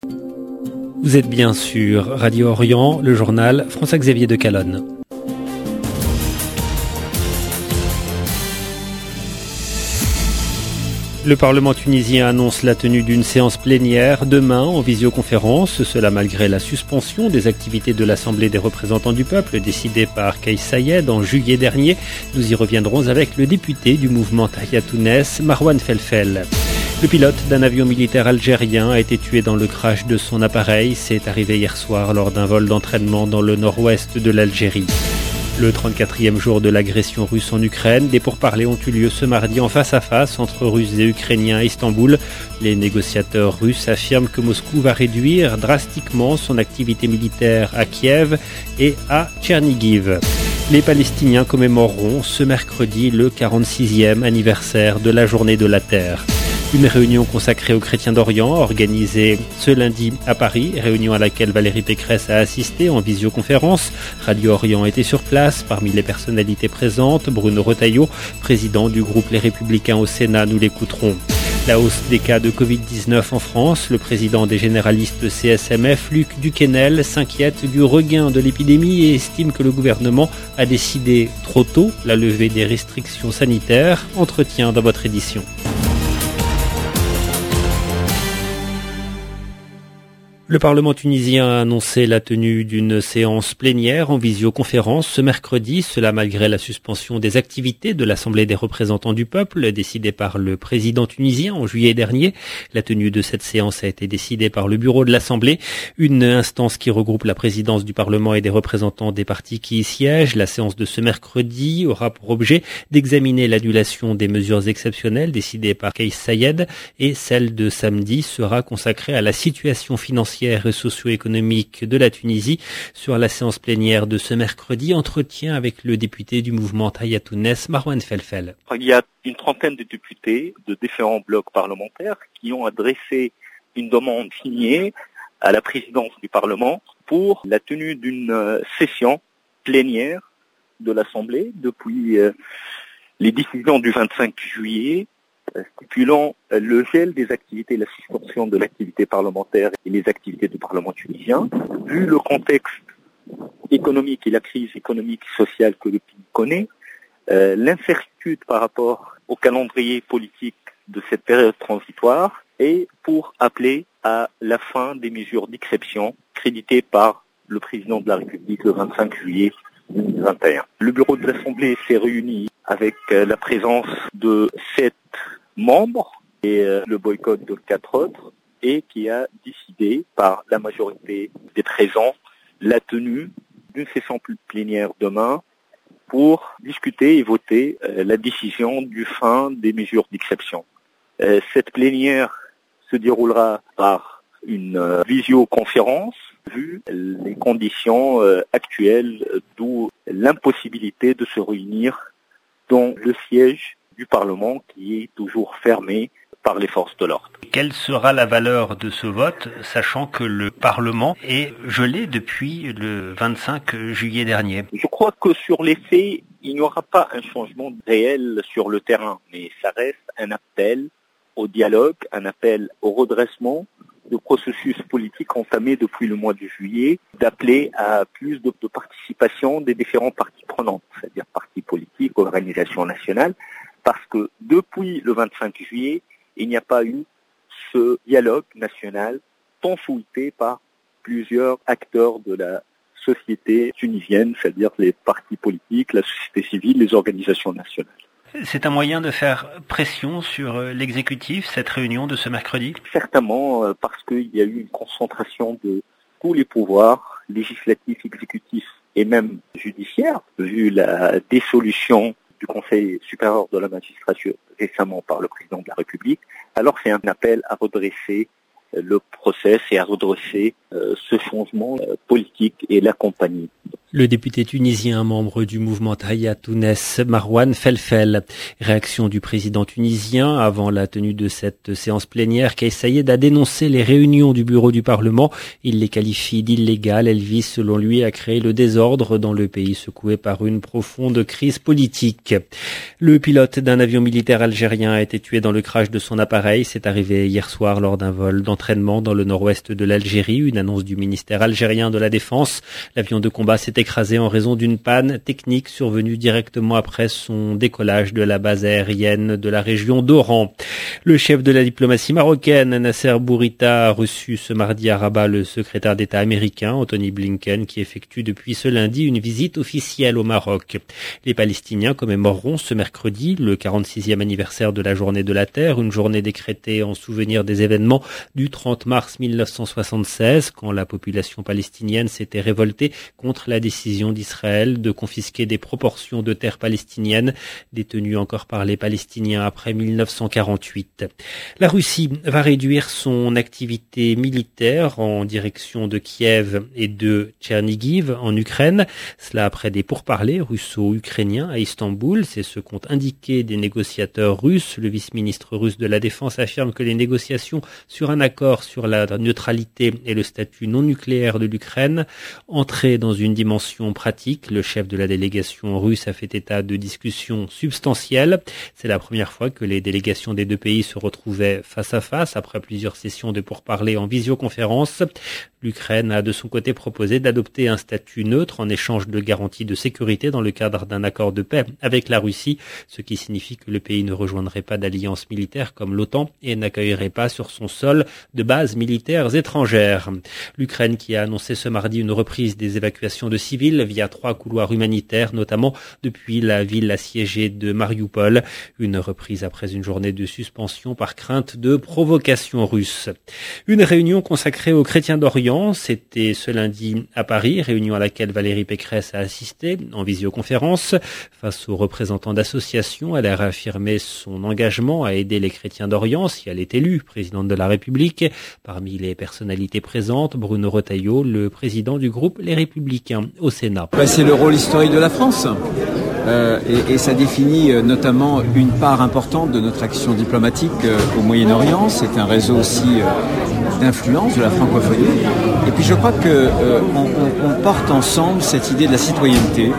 Vous êtes bien sur Radio Orient, le journal François-Xavier de Calonne. Le Parlement tunisien annonce la tenue d'une séance plénière demain en visioconférence, cela malgré la suspension des activités de l'Assemblée des représentants du peuple décidée par Kais Saied en juillet dernier. Nous y reviendrons avec le député du mouvement Tahiyatounes, Marwan Felfel. Le pilote d'un avion militaire algérien a été tué dans le crash de son appareil. C'est arrivé hier soir lors d'un vol d'entraînement dans le nord-ouest de l'Algérie. Le 34e jour de l'agression russe en Ukraine, des pourparlers ont eu lieu ce mardi en face à face entre Russes et Ukrainiens à Istanbul. Les négociateurs russes affirment que Moscou va réduire drastiquement son activité militaire à Kiev et à Tchernigiv. Les Palestiniens commémoreront ce mercredi le 46e anniversaire de la Journée de la Terre. Une réunion consacrée aux chrétiens d'Orient, organisée ce lundi à Paris, réunion à laquelle Valérie Pécresse a assisté en visioconférence. Radio Orient était sur place. Parmi les personnalités présentes, Bruno Retailleau, président du groupe Les Républicains au Sénat, nous l'écouterons. La hausse des cas de Covid-19 en France, le président des généralistes CSMF, Luc Duquesnel, s'inquiète du regain de l'épidémie et estime que le gouvernement a décidé trop tôt la levée des restrictions sanitaires. Entretien dans votre édition. Le Parlement tunisien a annoncé la tenue d'une séance plénière en visioconférence ce mercredi, cela malgré la suspension des activités de l'Assemblée des représentants du peuple décidée par le président tunisien en juillet dernier. La tenue de cette séance a été décidée par le bureau de l'Assemblée, une instance qui regroupe la présidence du Parlement et des représentants des partis qui y siègent. La séance de ce mercredi aura pour objet d'examiner l'annulation des mesures exceptionnelles décidées par Kais Saied et celle de samedi sera consacrée à la situation financière et socio-économique de la Tunisie. Sur la séance plénière de ce mercredi, entretien avec le député du mouvement Tahiyatounes, Marwan Felfel. Il y a une trentaine de députés de différents blocs parlementaires qui ont adressé une demande signée à la présidence du Parlement pour la tenue d'une session plénière de l'Assemblée depuis les décisions du 25 juillet stipulant le gel des activités, la suspension de l'activité parlementaire et les activités du Parlement tunisien. Vu le contexte économique et la crise économique et sociale que le pays connaît, l'incertitude par rapport au calendrier politique de cette période transitoire et pour appeler à la fin des mesures d'exception créditées par le président de la République le 25 juillet 2021. Le bureau de l'Assemblée s'est réuni avec la présence de 7 membres et le boycott de 4 autres et qui a décidé par la majorité des présents la tenue d'une session plénière demain pour discuter et voter la décision du fin des mesures d'exception. Cette plénière se déroulera par une visioconférence vu les conditions actuelles, d'où l'impossibilité de se réunir dans le siège du Parlement qui est toujours fermé par les forces de l'ordre. Quelle sera la valeur de ce vote, sachant que le Parlement est gelé depuis le 25 juillet dernier? Je crois que sur les faits, il n'y aura pas un changement réel sur le terrain, mais ça reste un appel au dialogue, un appel au redressement du processus politique entamé depuis le mois de juillet, d'appeler à plus de participation des différents partis prenants, c'est-à-dire partis politiques, organisations nationales, parce que depuis le 25 juillet, il n'y a pas eu ce dialogue national tant souhaité par plusieurs acteurs de la société tunisienne, c'est-à-dire les partis politiques, la société civile, les organisations nationales. C'est un moyen de faire pression sur l'exécutif, cette réunion de ce mercredi? Certainement, parce qu'il y a eu une concentration de tous les pouvoirs législatifs, exécutifs et même judiciaires, vu la dissolution du Conseil supérieur de la magistrature récemment par le président de la République. Alors c'est un appel à redresser le process et à redresser ce changement politique et l'accompagner. Le député tunisien, membre du mouvement Tahia Tounes, Marwan Felfel. Réaction du président tunisien avant la tenue de cette séance plénière. Kais Saied a dénoncé les réunions du bureau du Parlement. Il les qualifie d'illégales. Elles visent, selon lui, à créer le désordre dans le pays secoué par une profonde crise politique. Le pilote d'un avion militaire algérien a été tué dans le crash de son appareil. C'est arrivé hier soir lors d'un vol d'entraînement dans le nord-ouest de l'Algérie. Une annonce du ministère algérien de la Défense. L'avion de combat s'est écrasé en raison d'une panne technique survenue directement après son décollage de la base aérienne de la région d'Oran. Le chef de la diplomatie marocaine, Nasser Bourita, a reçu ce mardi à Rabat le secrétaire d'État américain, Anthony Blinken, qui effectue depuis ce lundi une visite officielle au Maroc. Les Palestiniens commémoreront ce mercredi le 46e anniversaire de la Journée de la Terre, une journée décrétée en souvenir des événements du 30 mars 1976, quand la population palestinienne s'était révoltée contre la décision d'Israël de confisquer des proportions de terres palestiniennes détenues encore par les Palestiniens après 1948. La Russie va réduire son activité militaire en direction de Kiev et de Tchernigiv en Ukraine. Cela après des pourparlers russo-ukrainiens à Istanbul. C'est ce qu'ont indiqué des négociateurs russes. Le vice-ministre russe de la Défense affirme que les négociations sur un accord sur la neutralité et le statut non nucléaire de l'Ukraine entraient dans une dimension pratique. Le chef de la délégation russe a fait état de discussions substantielles. C'est la première fois que les délégations des deux pays se retrouvaient face à face après plusieurs sessions de pourparlers en visioconférence. L'Ukraine a de son côté proposé d'adopter un statut neutre en échange de garanties de sécurité dans le cadre d'un accord de paix avec la Russie, ce qui signifie que le pays ne rejoindrait pas d'alliance militaire comme l'OTAN et n'accueillerait pas sur son sol de bases militaires étrangères. L'Ukraine qui a annoncé ce mardi une reprise des évacuations de civils via 3 couloirs humanitaires, notamment depuis la ville assiégée de Mariupol. Une reprise après une journée de suspension par crainte de provocation russe. Une réunion consacrée aux chrétiens d'Orient. C'était ce lundi à Paris, réunion à laquelle Valérie Pécresse a assisté en visioconférence. Face aux représentants d'associations, elle a réaffirmé son engagement à aider les chrétiens d'Orient si elle est élue présidente de la République. Parmi les personnalités présentes, Bruno Retailleau, le président du groupe Les Républicains au Sénat. C'est le rôle historique de la France. Et ça définit notamment une part importante de notre action diplomatique au Moyen-Orient. C'est un réseau aussi d'influence de la francophonie. Et puis je crois qu'on porte ensemble cette idée de la citoyenneté.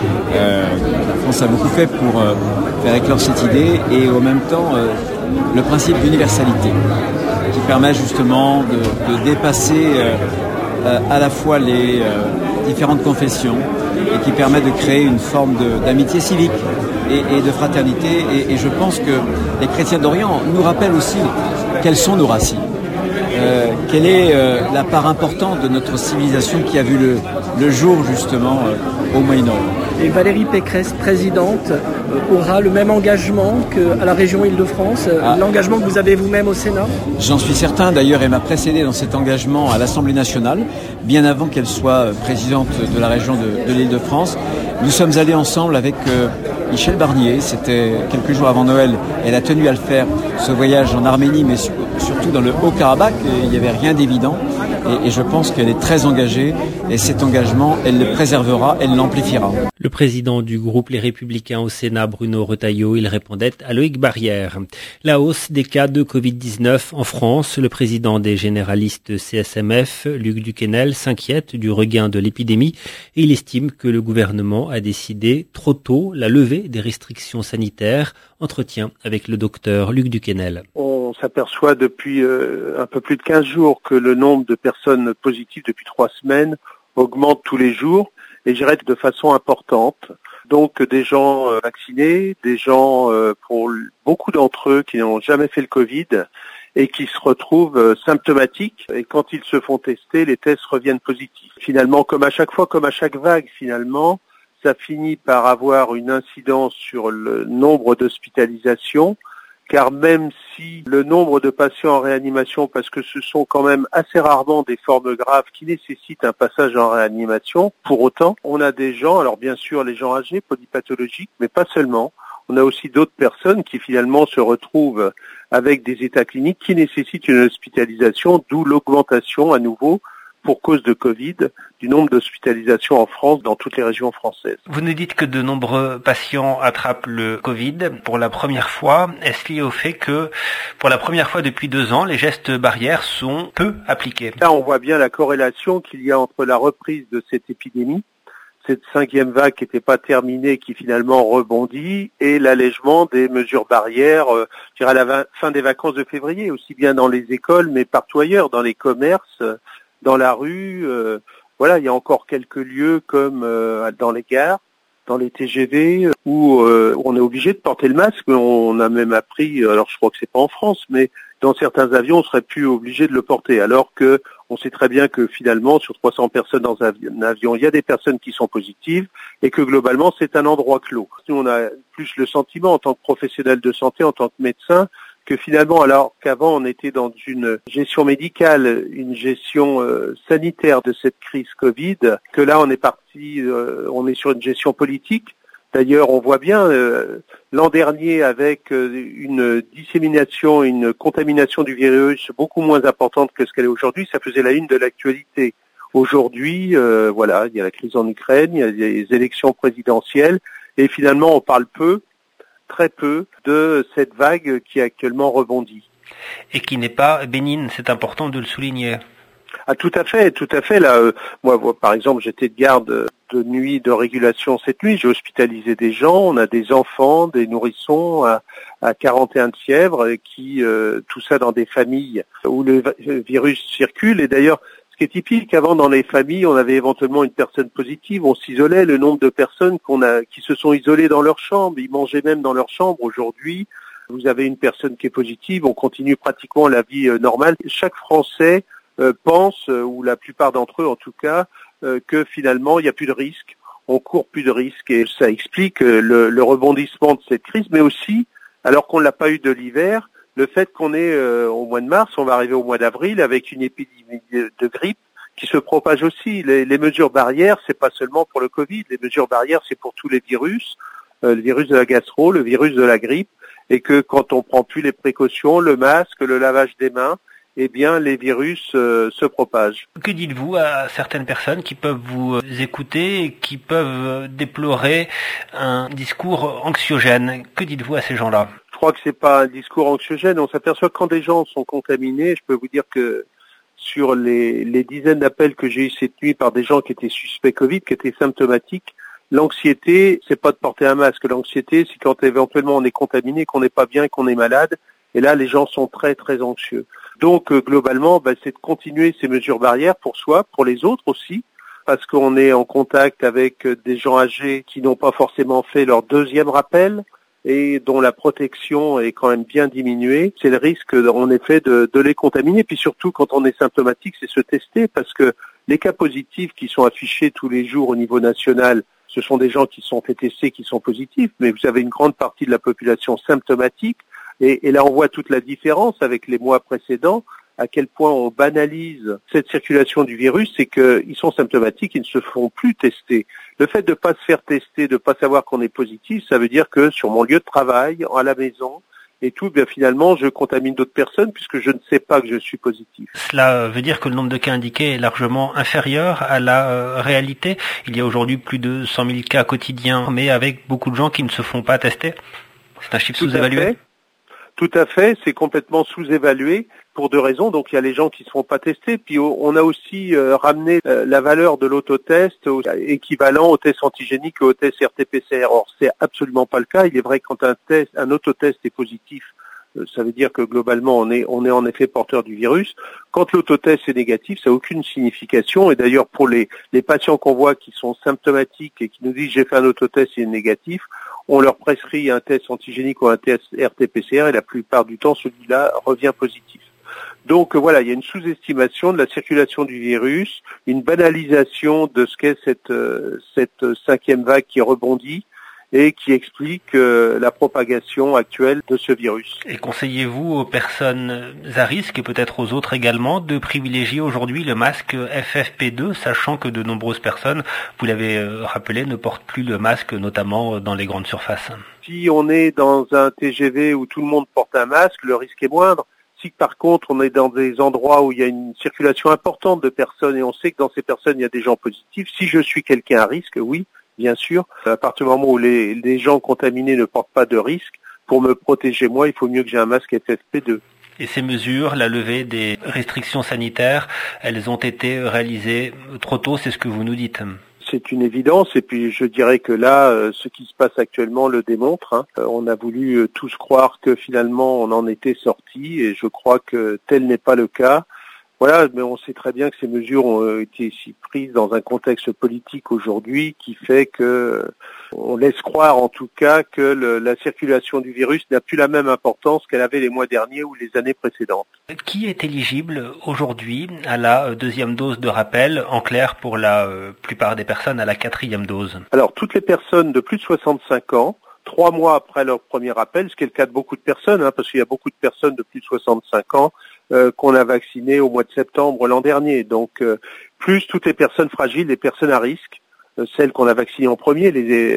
La France a beaucoup fait pour faire éclore cette idée et en même temps le principe d'universalité qui permet justement de dépasser à la fois les différentes confessions et qui permet de créer une forme d'amitié civique et de fraternité. Et je pense que les chrétiens d'Orient nous rappellent aussi quelles sont nos racines. Quelle est la part importante de notre civilisation qui a vu le jour justement au Moyen-Orient. Et Valérie Pécresse, présidente, aura le même engagement qu'à la région Île-de-France, l'engagement que vous avez vous-même au Sénat? J'en suis certain, d'ailleurs, elle m'a précédé dans cet engagement à l'Assemblée nationale, bien avant qu'elle soit présidente de la région de l'Île-de-France. Nous sommes allés ensemble avec Michel Barnier, c'était quelques jours avant Noël, elle a tenu à le faire, ce voyage en Arménie, mais surtout dans le Haut-Karabakh, il n'y avait rien d'évident. Et je pense qu'elle est très engagée et cet engagement, elle le préservera, elle l'amplifiera. Le président du groupe Les Républicains au Sénat, Bruno Retailleau, il répondait à Loïc Barrière. La hausse des cas de Covid-19 en France, le président des généralistes CSMF, Luc Duquesnel, s'inquiète du regain de l'épidémie et il estime que le gouvernement a décidé trop tôt la levée des restrictions sanitaires. Entretien avec le docteur Luc Duquesnel. On s'aperçoit depuis un peu plus de 15 jours que le nombre de personnes positives depuis 3 semaines augmente tous les jours et je dirais de façon importante. Donc des gens vaccinés, des gens pour beaucoup d'entre eux qui n'ont jamais fait le Covid et qui se retrouvent symptomatiques et quand ils se font tester, les tests reviennent positifs. Finalement, comme à chaque fois, comme à chaque vague finalement, ça finit par avoir une incidence sur le nombre d'hospitalisations, car même si le nombre de patients en réanimation, parce que ce sont quand même assez rarement des formes graves qui nécessitent un passage en réanimation, pour autant, on a des gens, alors bien sûr les gens âgés, polypathologiques, mais pas seulement, on a aussi d'autres personnes qui finalement se retrouvent avec des états cliniques qui nécessitent une hospitalisation, d'où l'augmentation à nouveau pour cause de Covid du nombre d'hospitalisations en France dans toutes les régions françaises. Vous nous dites que de nombreux patients attrapent le Covid pour la première fois. Est-ce lié au fait que pour la première fois depuis 2 ans, les gestes barrières sont peu appliqués? Là, on voit bien la corrélation qu'il y a entre la reprise de cette épidémie, cette 5e vague qui n'était pas terminée, qui finalement rebondit, et l'allègement des mesures barrières, je dirais à la fin des vacances de février, aussi bien dans les écoles, mais partout ailleurs, dans les commerces, dans la rue. Voilà, il y a encore quelques lieux comme dans les gares, dans les TGV, où on est obligé de porter le masque. On a même appris, alors je crois que c'est pas en France, mais dans certains avions, on serait plus obligé de le porter, alors que on sait très bien que finalement, sur 300 personnes dans un avion, il y a des personnes qui sont positives et que globalement, c'est un endroit clos. Nous, on a plus le sentiment, en tant que professionnel de santé, en tant que médecin, que finalement, alors qu'avant, on était dans une gestion médicale, une gestion sanitaire de cette crise Covid, que là, on est sur une gestion politique. D'ailleurs, on voit bien l'an dernier avec une dissémination, une contamination du virus beaucoup moins importante que ce qu'elle est aujourd'hui, ça faisait la une de l'actualité. Aujourd'hui, voilà, il y a la crise en Ukraine, il y a des élections présidentielles, et finalement, on parle très peu, de cette vague qui actuellement rebondit. Et qui n'est pas bénigne, c'est important de le souligner. Ah, tout à fait. Là, moi, par exemple, j'étais de garde de nuit de régulation cette nuit. J'ai hospitalisé des gens. On a des enfants, des nourrissons à 41 de fièvre, qui tout ça dans des familles où le virus circule. Et d'ailleurs, ce qui est typique, avant dans les familles, on avait éventuellement une personne positive. On s'isolait. Le nombre de personnes qui se sont isolées dans leur chambre, ils mangeaient même dans leur chambre. Aujourd'hui, vous avez une personne qui est positive. On continue pratiquement la vie normale. Chaque Français pense, ou la plupart d'entre eux en tout cas, que finalement il n'y a plus de risque, on court plus de risques, et ça explique le rebondissement de cette crise, mais aussi, alors qu'on ne l'a pas eu de l'hiver, le fait qu'on est au mois de mars, on va arriver au mois d'avril avec une épidémie de grippe qui se propage aussi. Les mesures barrières, c'est pas seulement pour le Covid, les mesures barrières c'est pour tous les virus, le virus de la gastro, le virus de la grippe, et que quand on prend plus les précautions, le masque, le lavage des mains, eh bien, les virus se propagent. Que dites-vous à certaines personnes qui peuvent vous écouter et qui peuvent déplorer un discours anxiogène? Que dites-vous à ces gens-là? Je crois que c'est pas un discours anxiogène. On s'aperçoit que quand des gens sont contaminés, je peux vous dire que sur les dizaines d'appels que j'ai eu cette nuit par des gens qui étaient suspects Covid, qui étaient symptomatiques, l'anxiété, c'est pas de porter un masque. L'anxiété, c'est quand éventuellement on est contaminé, qu'on n'est pas bien, qu'on est malade. Et là, les gens sont très, très anxieux. Donc, globalement, c'est de continuer ces mesures barrières pour soi, pour les autres aussi, parce qu'on est en contact avec des gens âgés qui n'ont pas forcément fait leur 2e rappel et dont la protection est quand même bien diminuée. C'est le risque, en effet, de les contaminer. Puis surtout, quand on est symptomatique, c'est se tester, parce que les cas positifs qui sont affichés tous les jours au niveau national, ce sont des gens qui sont fait tester, qui sont positifs, mais vous avez une grande partie de la population symptomatique. Et là, on voit toute la différence avec les mois précédents, à quel point on banalise cette circulation du virus, c'est qu'ils sont symptomatiques, ils ne se font plus tester. Le fait de ne pas se faire tester, de ne pas savoir qu'on est positif, ça veut dire que sur mon lieu de travail, à la maison, et tout, bien finalement, je contamine d'autres personnes puisque je ne sais pas que je suis positif. Cela veut dire que le nombre de cas indiqués est largement inférieur à la réalité. Il y a aujourd'hui plus de 100 000 cas quotidiens, mais avec beaucoup de gens qui ne se font pas tester. C'est un chiffre sous-évalué. Tout à fait, c'est complètement sous-évalué pour 2 raisons. Donc il y a les gens qui ne se font pas tester, puis on a aussi ramené la valeur de l'autotest équivalent au test antigénique et au test RT-PCR. Or, c'est absolument pas le cas. Il est vrai que quand un autotest est positif, ça veut dire que globalement on est en effet porteur du virus. Quand l'autotest est négatif, ça n'a aucune signification. Et d'ailleurs pour les patients qu'on voit qui sont symptomatiques et qui nous disent j'ai fait un autotest et il est négatif, on leur prescrit un test antigénique ou un test RT-PCR et la plupart du temps celui-là revient positif. Donc voilà, il y a une sous-estimation de la circulation du virus, une banalisation de ce qu'est cette 5e vague qui rebondit et qui explique la propagation actuelle de ce virus. Et conseillez-vous aux personnes à risque et peut-être aux autres également de privilégier aujourd'hui le masque FFP2, sachant que de nombreuses personnes, vous l'avez rappelé, ne portent plus le masque, notamment dans les grandes surfaces? Si on est dans un TGV où tout le monde porte un masque, le risque est moindre. Si par contre on est dans des endroits où il y a une circulation importante de personnes et on sait que dans ces personnes il y a des gens positifs, si je suis quelqu'un à risque, oui, bien sûr, à partir du moment où les gens contaminés ne portent pas de risque, pour me protéger moi, il faut mieux que j'ai un masque FFP2. Et ces mesures, la levée des restrictions sanitaires, elles ont été réalisées trop tôt, c'est ce que vous nous dites. C'est une évidence, et puis je dirais que là, ce qui se passe actuellement le démontre. On a voulu tous croire que finalement on en était sortis, et je crois que tel n'est pas le cas. Voilà, mais on sait très bien que ces mesures ont été ici prises dans un contexte politique aujourd'hui qui fait que on laisse croire en tout cas que la circulation du virus n'a plus la même importance qu'elle avait les mois derniers ou les années précédentes. Qui est éligible aujourd'hui à la deuxième dose de rappel, en clair pour la plupart des personnes à la 4e dose? Alors toutes les personnes de plus de 65 ans, 3 mois après leur premier rappel, ce qui est le cas de beaucoup de personnes, parce qu'il y a beaucoup de personnes de plus de 65 ans qu'on a vaccinées au mois de septembre l'an dernier. Donc plus toutes les personnes fragiles, les personnes à risque, celles qu'on a vaccinées en premier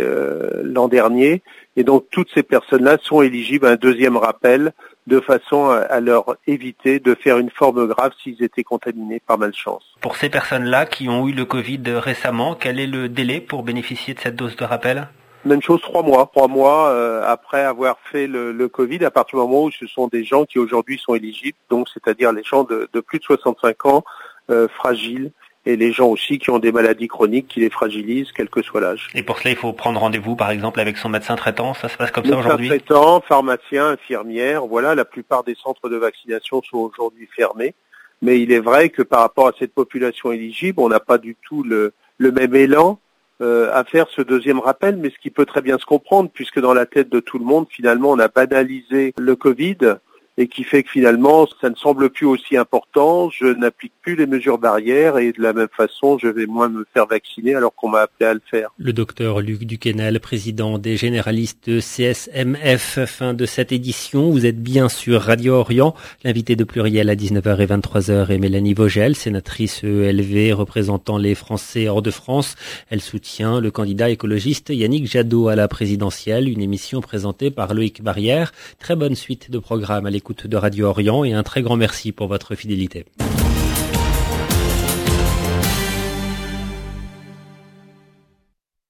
l'an dernier. Et donc toutes ces personnes-là sont éligibles à un deuxième rappel de façon à leur éviter de faire une forme grave s'ils étaient contaminés par malchance. Pour ces personnes-là qui ont eu le Covid récemment, quel est le délai pour bénéficier de cette dose de rappel ? Même chose, 3 mois. 3 mois après avoir fait le Covid, à partir du moment où ce sont des gens qui aujourd'hui sont éligibles, donc c'est-à-dire les gens de plus de 65 ans, fragiles, et les gens aussi qui ont des maladies chroniques qui les fragilisent, quel que soit l'âge. Et pour cela, il faut prendre rendez-vous, par exemple, avec son médecin traitant. Ça se passe comme ça aujourd'hui ? Médecin traitant, pharmacien, infirmière, voilà, la plupart des centres de vaccination sont aujourd'hui fermés. Mais il est vrai que par rapport à cette population éligible, on n'a pas du tout le même élan à faire ce deuxième rappel, mais ce qui peut très bien se comprendre, puisque dans la tête de tout le monde, finalement, on a banalisé le Covid, et qui fait que finalement, ça ne semble plus aussi important, je n'applique plus les mesures barrières, et de la même façon, je vais moins me faire vacciner alors qu'on m'a appelé à le faire. Le docteur Luc Duquesnel, président des généralistes de CSMF, fin de cette édition. Vous êtes bien sur Radio Orient. L'invité de Pluriel à 19h et 23h est Mélanie Vogel, sénatrice ELV représentant les Français hors de France. Elle soutient le candidat écologiste Yannick Jadot à la présidentielle, une émission présentée par Loïc Barrière. Très bonne suite de programme à l'écoute de Radio Orient et un très grand merci pour votre fidélité.